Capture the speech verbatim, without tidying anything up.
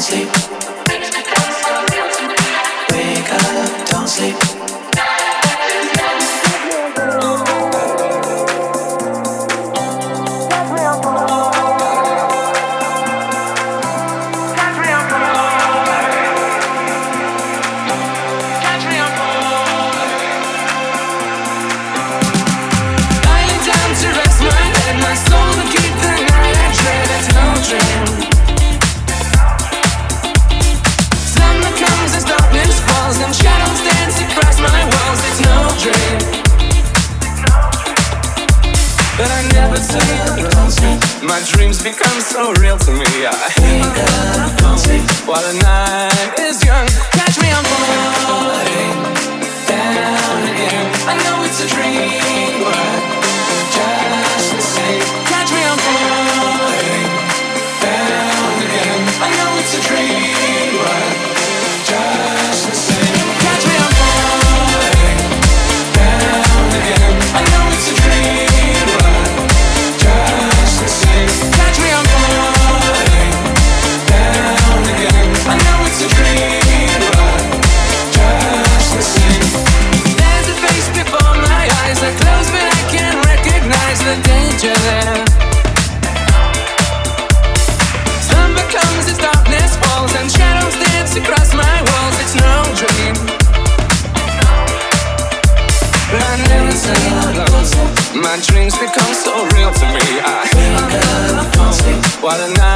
sleep. Wake up, don't sleep. My dreams become so real to me. I wake up, don't sleep. While the night is young, catch me, I'm falling down again. I know it's a dream, but just the same. Catch me, I'm falling down again. I know it's a dream, but just the same. Catch me, I'm falling down again. I know it's a dream, but just the same. Catch me, I'm falling down again. I know it's a dream, but just the same. There's a face before my eyes, I close but I can't recognize the danger there. Slumber comes as darkness falls and shadows dance across my walls. It's no dream, but I never say hello. My dreams become so real to me. I wake up, don't sleep. While the night